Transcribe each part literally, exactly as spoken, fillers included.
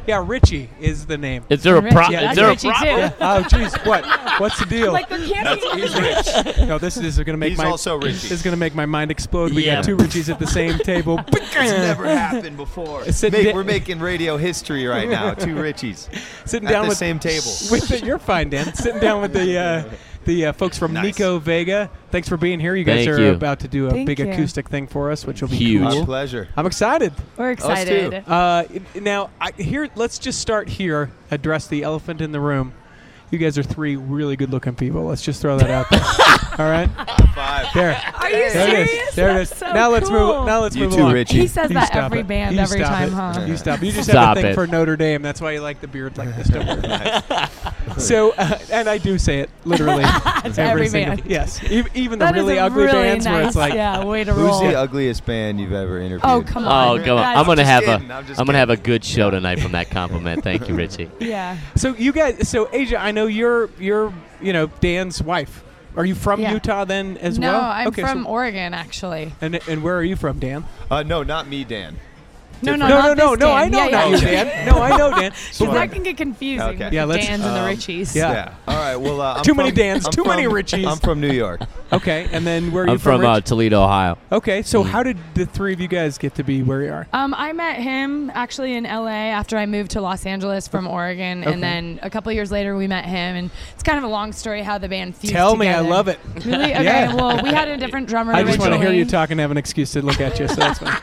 Yeah, Richie is the name. Is there a Richie, problem? that's Is there a Richie, problem? too. Yeah. Oh, jeez, what? What's the deal? Like there can't be. He's rich. No, this is going to make He's my also Richie. This is going to make my mind explode. We Yeah. got two Richies at the same table. It's never happened before. Sitting Make- da- we're making radio history right now. Two Richies Sitting at down the with same table. With the, you're fine, Dan. Sitting down with the uh, the uh, folks from Nice. Nico Vega. Thanks for being here. You guys Thank are you. about to do a Thank big you. acoustic thing for us, which will be Huge. Our cool. pleasure. I'm excited. We're Us too. excited. Uh, now, I, here, let's just start here. Address the elephant in the room. You guys are three really good-looking people. Let's just throw that out there. All right, Five. there. Are you There it is. serious? There it That's is. so now let's cool. move. Now let's You move too, along. Richie. He says You that stop every it. band You every stop time, it. huh? You stop. You just Stop have a thing it. for Notre Dame. That's why you like the beard like this. Don't worry. So, uh, and I do say it literally. To every single- band. Yes, even, even the That is really a ugly really bands nice, where it's like, yeah, way to Who's roll. the ugliest band you've ever interviewed? Oh, come on. Oh, come on! Guys, I'm gonna just have kidding, a. I'm I'm just gonna have a kidding. good show tonight from that compliment. Thank you, Richie. Yeah. so you guys, so Asia, I know you're you're you know Dan's wife. Are you from Yeah. Utah then as No, well? I'm okay, from so- Oregon, actually. and and where are you from, Dan? Uh, no, not me, Dan. No, no, no, no, not no, this no. Dan. I know yeah, not yeah. you, Dan. No, I know Dan. Because But that can get confusing Okay. with Yeah, the let's- Dans and the um, Richies. Yeah. All right. Well, uh, I'm Too many from- Dans, I'm too many from- Richies. I'm from New York. Okay, and then where are you I'm from uh, Rich? Toledo, Ohio. Okay, so Mm. how did the three of you guys get to be where you are? Um, I met him actually in L A after I moved to Los Angeles from Oregon, Okay. and then a couple years later we met him, and it's kind of a long story how the band fused Tell me, I together. love it. Really? Okay. Yeah. Well, we had a different drummer. I just want to hear originally. you talk and have an excuse to look at you. So that's fine.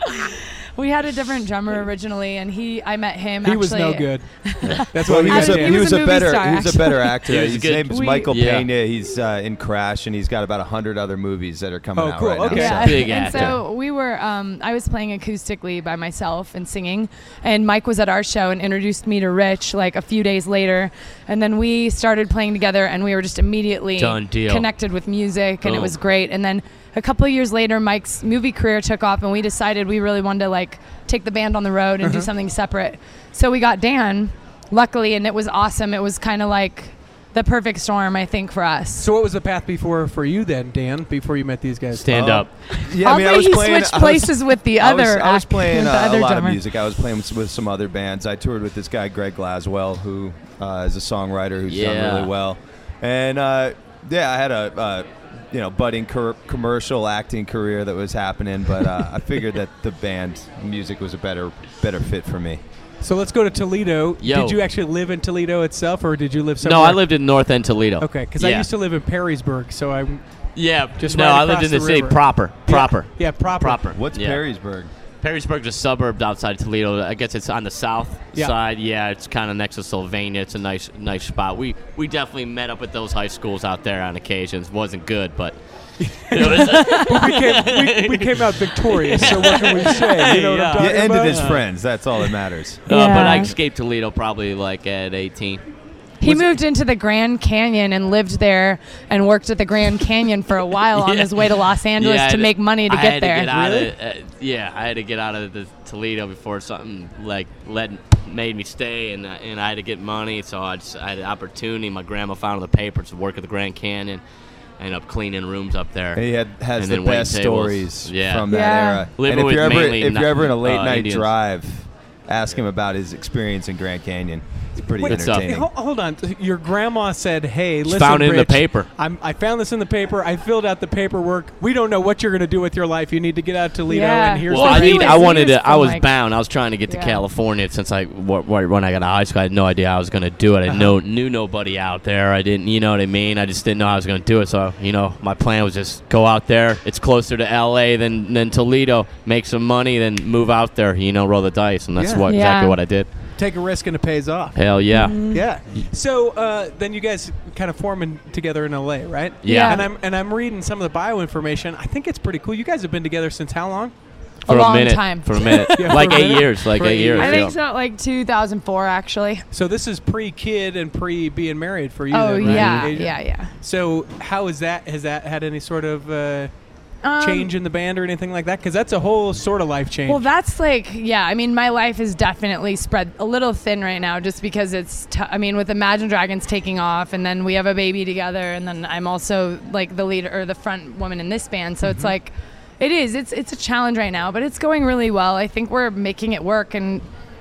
We had a different drummer originally, and he, I met him. He actually. was no good. That's Well, what he he was got a, He he was was a a movie better star, he was a better actor. He was His good. name is We- Michael Yeah. Pena. He's uh, in Crash, and he's got about a hundred other movies that are coming Oh, out cool. right Okay. now. Yeah, so- Big and actor. so we were. Um, I was playing acoustically by myself and singing, and Mike was at our show and introduced me to Rich like a few days later, and then we started playing together, and we were just immediately Done deal. connected with music, and it Boom. was great. And then a couple of years later, Mike's movie career took off, and we decided we really wanted to like take the band on the road and do something separate. So we got Dan, luckily, and it was awesome. It was kind of like the perfect storm, I think, for us. So what was the path before for you then, Dan? Before you met these guys? Stand Uh, up. Yeah, I mean, I Although was he playing. switched I was- places with the I was, other. I was act- playing with the uh, a other lot drummer. of music. I was playing with, with some other bands. I toured with this guy Greg Glaswell, who uh, is a songwriter who's done Yeah. really well. And uh, yeah, I had a uh, you know budding cur- commercial acting career that was happening, but uh, I figured that the band music was a better better fit for me. So let's go to Toledo. Yo. Did you actually live in Toledo itself, or did you live somewhere? No, I lived in North End Toledo. Okay, because yeah. I used to live in Perrysburg, so I Yeah, Just no, right I lived across in the, the city river. proper, proper, yeah, proper. proper. What's yeah. Perrysburg? Perrysburg's a suburb outside Toledo. I guess it's on the south Yeah. side. Yeah, it's kind of next to Sylvania. It's a nice, nice spot. We we definitely met up at those high schools out there on occasions. Wasn't good, but it was. we, came, we, we came out victorious. So what can we say? You know what Yeah. I'm talking You ended about? as friends. That's all that matters. Uh, but I Yeah. escaped Toledo probably like at eighteen. He Was it- moved into the Grand Canyon and lived there and worked at the Grand Canyon for a while on Yeah. his way to Los Angeles Yeah, I to had- make money to I get had there. To get out Really? of, uh, yeah, I had to get out of the Toledo before something like let made me stay, and uh, and I had to get money, so I, just, I had an opportunity. My grandma found in the paper to work at the Grand Canyon. I ended up cleaning rooms up there. He had has And the then waiting best tables. stories Yeah. from that Yeah. era. Living and if with you're ever mainly if not- you're ever in a late uh, night Indians. drive, ask him about his experience in Grand Canyon. It's pretty Wait, Good stuff. entertaining. Hold, hold on. Your grandma said, "Hey, listen, found it in the Rich, paper. I'm, I found this in the paper. I filled out the paperwork. We don't know what you're going to do with your life. You need to get out to Toledo, Yeah. and here's Well, So the I he need. was- I he wanted was to. I from, was like- bound. I was trying to get to Yeah. California since I w- w- when I got out of high school. I had no idea I was going to do it. I Uh-huh. no, knew nobody out there. I didn't. You know what I mean? I just didn't know I was going to do it. So you know, my plan was just go out there. It's closer to L A than than Toledo. Make some money, then move out there. You know, roll the dice, and that's Yeah. what Yeah. exactly what I did. take a risk and it pays off. Hell yeah. Mm-hmm. Yeah. So uh, then you guys kind of forming together in L A, right? Yeah. And I'm and I'm reading some of the bio information. I think it's pretty cool. You guys have been together since how long? For A long minute. time. For a minute. Yeah, like for a eight minute. years. Like For eight eight years. years. I think yeah. so, like two thousand four, actually. So this is pre-kid and pre-being married for you. Oh, then, right? yeah, Asia? yeah, yeah. So how is that? Has that had any sort of uh, Um, change in the band or anything like that? Because that's a whole sort of life change. Well, that's like, yeah, I mean, my life is definitely spread a little thin right now just because it's, t- I mean, with Imagine Dragons taking off and then we have a baby together and then I'm also like the leader or the front woman in this band. So it's like, it is, it's, it's a challenge right now, but it's going really well. I think we're making it work and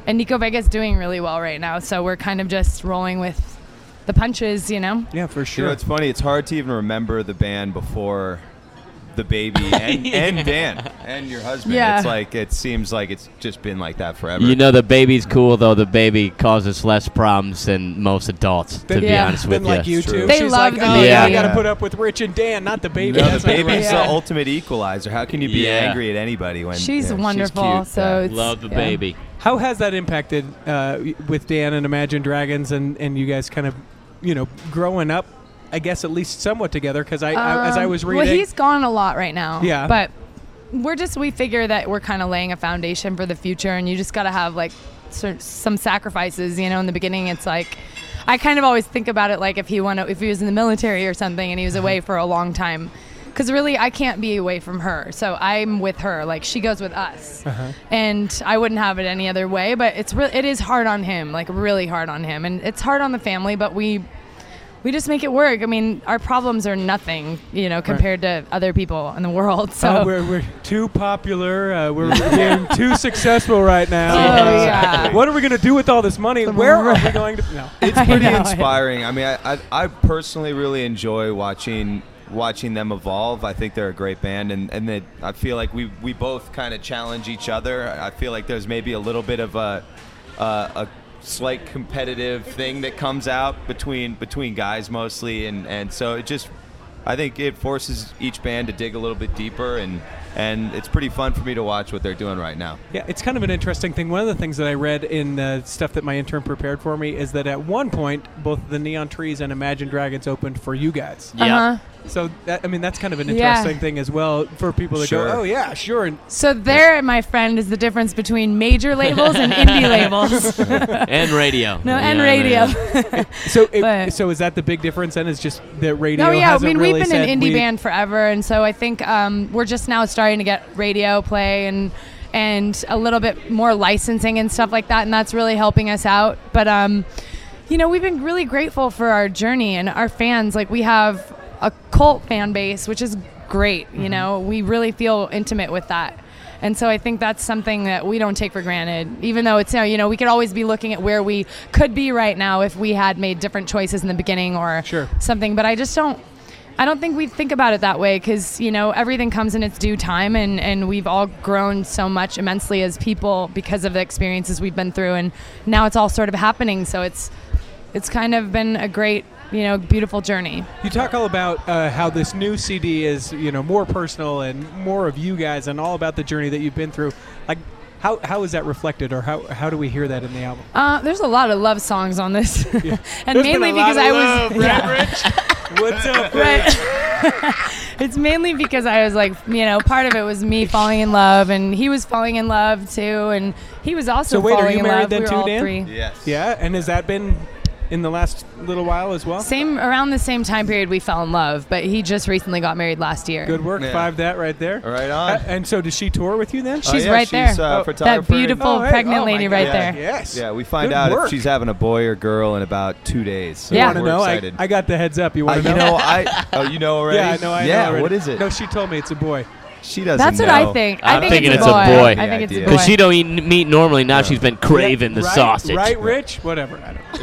and Nico Vega's doing really well right now. So we're kind of just rolling with the punches, you know? Yeah, for You sure. know, it's funny. It's hard to even remember the band before the baby and, and Dan and your husband. Yeah. It's like it seems like it's just been like that forever. You know, the baby's cool, though. The baby causes less problems than most adults, to be Yeah. honest Then with like you. you True. two. They She's love like, the oh, baby. yeah, I Yeah. got to put up with Rich and Dan, not the baby. No, the That's not baby's right. the Yeah. ultimate equalizer. How can you be Yeah. angry at anybody when She's yeah, wonderful. cute, so yeah. it's, Love the yeah. baby. How has that impacted uh, with Dan and Imagine Dragons and, and you guys kind of, you know, growing up, I guess at least somewhat together? Because I, I, as I Um, was reading. Well, he's gone a lot right now. Yeah. But we're just, we figure that we're kind of laying a foundation for the future, and you just got to have like cer- some sacrifices, you know. In the beginning, it's like, I kind of always think about it like if he went, if he was in the military or something and he was away for a long time. Because really, I can't be away from her. So I'm with her. Like, she goes with us. Uh-huh. And I wouldn't have it any other way. But it's re- it is hard on him, like really hard on him. And it's hard on the family, but we we just make it work. I mean, our problems are nothing, you know, compared to other people in the world. So Uh, we're, we're too popular. Uh, we're being too successful right now. Oh, Uh, yeah. What are we going to do with all this money? Where are we going to? No. It's I pretty know. inspiring. I mean, I, I I personally really enjoy watching watching them evolve. I think they're a great band, and and they, I feel like we we both kind of challenge each other. I feel like there's maybe a little bit of a uh, a slight competitive thing that comes out between between guys mostly, and and so it just, I think it forces each band to dig a little bit deeper, and and it's pretty fun for me to watch what they're doing right now. Yeah, it's kind of an interesting thing. One of the things that I read in the stuff that my intern prepared for me is that at one point, both the Neon Trees and Imagine Dragons opened for you guys. Yeah. uh-huh. So, that, I mean, that's kind of an Yeah. interesting thing as well for people that Sure. go, oh, yeah, sure. And So there, my friend, is the difference between major labels and indie labels. And radio. No, You and know what I radio. mean? so, it, But- so is that the big difference then? Is just that radio No, yeah, I hasn't mean, really we've been said an indie we- band forever, and so I think um, we're just now starting to get radio play and and a little bit more licensing and stuff like that, and that's really helping us out. But um, you know, we've been really grateful for our journey and our fans. Like, we have a cult fan base, which is great. You know, we really feel intimate with that. And so I think that's something that we don't take for granted, even though it's, you know, we could always be looking at where we could be right now if we had made different choices in the beginning or Sure. something. But I just don't, I don't think we think about it that way, because, you know, everything comes in its due time, and, and we've all grown so much immensely as people because of the experiences we've been through. And now it's all sort of happening. So it's, it's kind of been a great, you know, beautiful journey. You talk all about uh, how this new C D is, you know, more personal and more of you guys, and all about the journey that you've been through. Like, how how is that reflected, or how how do we hear that in the album? Uh, there's a lot of love songs on this, Yeah. and There's mainly been a lot because of I love, was. right, yeah. Rich? What's up, Rich? Right. It's mainly because I was like, you know, part of it was me falling in love, and he was falling in love too, and he was also So wait, are falling you in married love. then we were too, all Dan? three. Yes. Yeah, and has that been in the last little while as well? Same around the same time period we fell in love, but he just recently got married last year. Good work, Yeah. five that right there. Right on. Uh, and so does she tour with you then? Oh, She's yeah, right she's, there. Uh, Oh, photographer. That beautiful Oh, hey, pregnant oh my lady right God. there. Yes. Yeah, we find Good out work. if she's having a boy or girl in about two days. So Yeah. You want to we're know? I, excited. I got the heads up. You Uh, want to you know? know, I oh, you know already. Yeah, I know. I yeah, know already. what is it? No, she told me it's a boy. She doesn't That's what know. I think. I'm I think thinking it's, it's a boy. I think it's a Yeah. boy. Because she don't eat meat normally. Now she's been craving the right, sausage. Right, Rich? Whatever. I don't.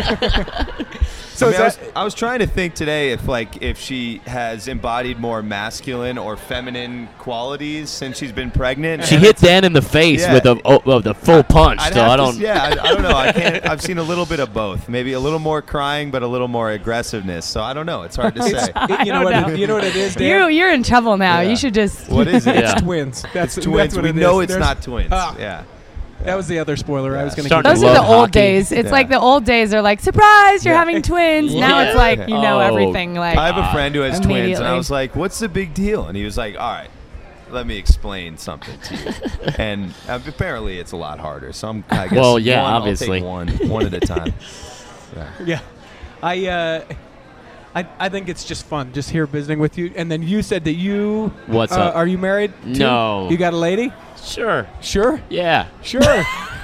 Yeah. So I, is mean, I, was, that, I was trying to think today if like if she has embodied more masculine or feminine qualities since she's been pregnant. She and hit it's- Dan in the face Yeah. with a oh, oh, the full punch. I'd So have I to don't. s- yeah, I, I don't know. I can't. I've seen a little bit of both. Maybe a little more crying, but a little more aggressiveness. So I don't know. It's hard to say. it- you know I what? don't It, know. you know what it is, Dan? You, you're in trouble now. Yeah. You should just. What is it? Yeah. It's twins. That's It's twins. That's what We it know is. it's There's- not twins. Ah. Yeah. That was the other spoiler. I was going to. Starting Those to are the love old hockey. days. It's Yeah. like the old days are like, surprise, you're Yeah. having twins. Now Yeah. it's like, you know Oh. everything. Like, I have a friend who has twins, and I Immediately. was like, "What's the big deal?" And he was like, "All right, let me explain something to you." And uh, apparently, it's a lot harder. So I'm, I guess, Well, yeah, one, I'll obviously. take one, one at a time. Yeah. Yeah, I, uh, I, I think it's just fun, just here visiting with you. And then you said that you. What's uh, up? Are you married? too? No. You got a lady? Sure. Sure. Yeah. Sure.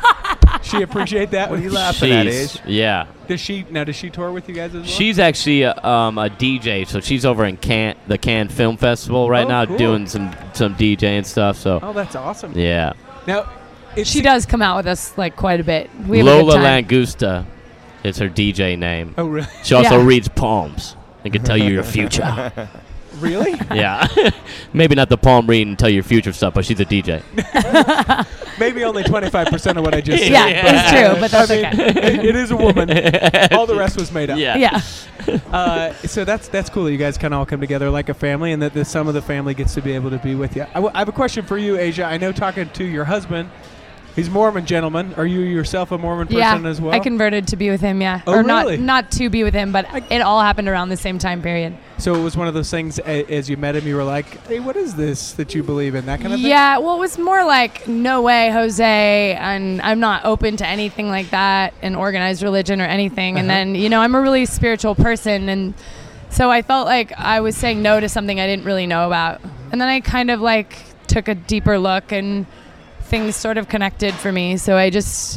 She appreciate that. What are you laughing at, She's Age? yeah. Does she now? Does she tour with you guys as well? She's actually a, um, a D J, so she's over in Cannes, the Cannes Film Festival right Oh, now, cool. doing some some DJing stuff. So Oh, that's awesome. yeah. Now, It's She does come out with us like quite a bit. We have a Lola good time. Langusta is her D J name. Oh, really? She also Yeah. reads palms and can tell you your future. Really? Yeah. Maybe not the palm reading and tell you your future stuff, but she's a D J. Maybe only twenty-five percent of what I just said. Yeah, Yeah. it's true, but that's I mean, okay. it, it is a woman. All the rest was made up. Yeah. Yeah. Uh, so that's that's cool that you guys kind of all come together like a family, and that the, some of the family gets to be able to be with you. I, w- I have a question for you, Asia. I know talking to your husband, he's a Mormon gentleman. Are you yourself a Mormon person Yeah, as well? I converted to be with him. Yeah, Oh, or really? not not to be with him, but it all happened around the same time period. So it was one of those things. A, as you met him, you were like, "Hey, what is this that you believe in?" That kind of thing. Yeah, well, it was more like, no way, Jose, and I'm not open to anything like that, and organized religion or anything. And Uh-huh. then, you know, I'm a really spiritual person, and so I felt like I was saying no to something I didn't really know about. And then I kind of like took a deeper look, and things sort of connected for me. So I just,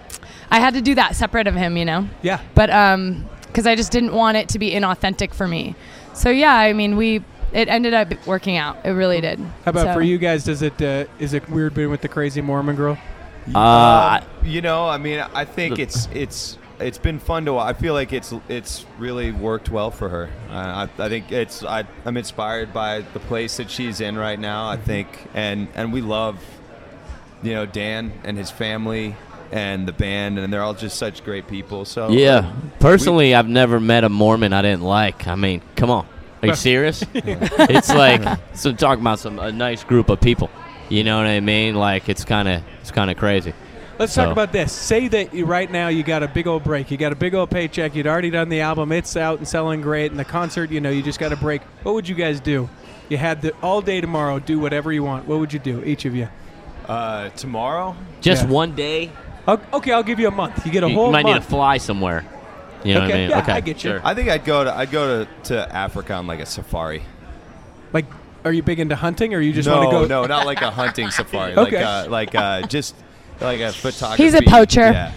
I had to do that separate of him, you know. Yeah. But um, because I just didn't want it to be inauthentic for me. So yeah, I mean, we it ended up working out. It really did. How about So- for you guys? Does it uh, is it weird being with the crazy Mormon girl? Uh, I- You know, I mean, I think it's it's it's been fun to. I feel like it's it's really worked well for her. Uh, I, I think it's I, I'm inspired by the place that she's in right now. I think, and and we love, you know, Dan and his family and the band, and they're all just such great people. So yeah. Personally, I've never met a Mormon I didn't like. I mean, come on. Are you serious? It's like, so talking about some a nice group of people. You know what I mean? Like, it's kind of it's kind of crazy. Let's So- talk about this. Say that you, right now you got a big old break. You got a big old paycheck. You'd already done the album. It's out and selling great. And the concert, you know, you just got a break. What would you guys do? You had the all day tomorrow. Do whatever you want. What would you do, each of you? uh, tomorrow. Just Yeah. one day. I'll, okay, I'll give you a month. You get a You, whole you might need to month. fly somewhere. You know what I Okay, mean? yeah, okay, I get you. sure. I think I'd go to I'd go to, to Africa on like a safari. Like, are you big into hunting, or you just no, want to go? no, not like a hunting safari. Okay. Like uh, like uh, just like a photography. He's a poacher. Yeah.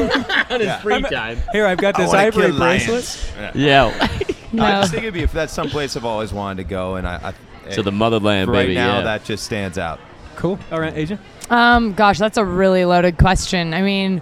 On his Yeah. free I'm- time. Here, I've got I this wanna ivory kill bracelet. lions. Yeah. Yeah. No. I just think it'd be if that's some place I've always wanted to go, and I, I To the motherland, right baby. now yeah. that just stands out. Cool. All right, Asia. Um, gosh, that's a really loaded question. I mean,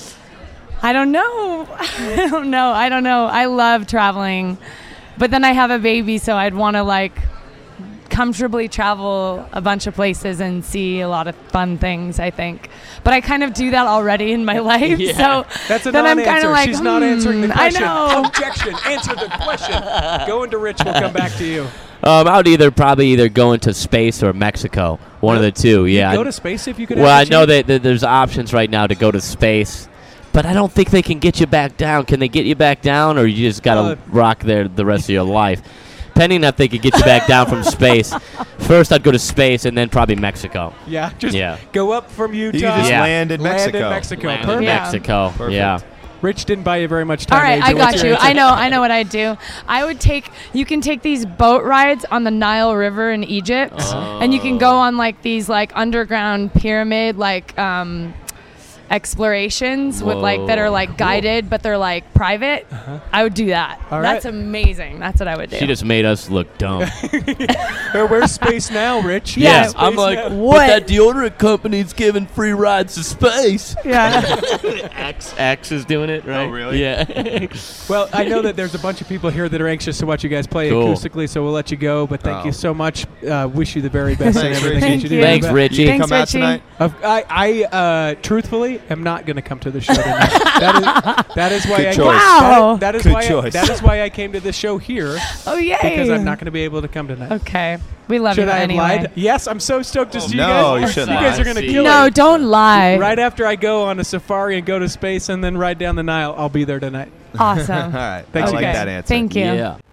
I don't know. I don't know. I don't know. I love traveling, but then I have a baby, so I'd want to like comfortably travel a bunch of places and see a lot of fun things, I think. But I kind of do that already in my life, Yeah. so That's a then I'm non-answer. kind of like, She's not answering the hmm, I question. know. Objection. Answer the question. Go into Rich. We'll come back to you. Um, I would either probably either go into space or Mexico. One of the two. Yeah. Go to space if you could. Well, I have the know chance? that, that there's options right now to go to space, but I don't think they can get you back down. Can they get you back down, or you just gotta Uh, rock there the rest of your life? Depending if they could get you back down from space. First, I'd go to space, and then probably Mexico. Yeah. Just Yeah. go up from Utah. You just Yeah. land in Land Mexico. in Mexico. Land in Perfect. Yeah. Mexico. Perfect. Yeah. Rich didn't buy you very much time. All right, Asia. I What's got your you. answer? I know, I know what I'd do. I would take. You can take these boat rides on the Nile River in Egypt, and you can go on like these like underground pyramid like um, explorations with like that are Whoa. like guided, but they're like private. I would do that. All That's right. amazing. That's what I would do. She just made us look dumb. Where- Where's space now, Rich? Yeah. Where's I'm space like, now? What? But that deodorant company's giving free rides to space. yeah. X X is doing it, right? Oh, really? Yeah. Well, I know that there's a bunch of people here that are anxious to watch you guys play Cool. acoustically, so we'll let you go. But thank Oh. you so much. Uh, wish you the very best in Thanks, everything Rich. that you do. Thank Thanks, you. Richie. You Thanks, come out Richie. tonight? Of- I, I uh, truthfully am not going to come to the show tonight. that, is, that is why Good I choice. Wow. That, is Good why I, choice. that is why I came to the show here Oh yay. because I'm not going to be able to come tonight. Okay. We love Should you I have anyway. lied? Yes, I'm so stoked to Oh, see no, you guys. you You shouldn't guys lie. are going to See. kill No, it. don't lie. Right after I go on a safari and go to space and then ride down the Nile, I'll be there tonight. Awesome. All right. Thanks I like Okay. that answer. Thank you. Yeah.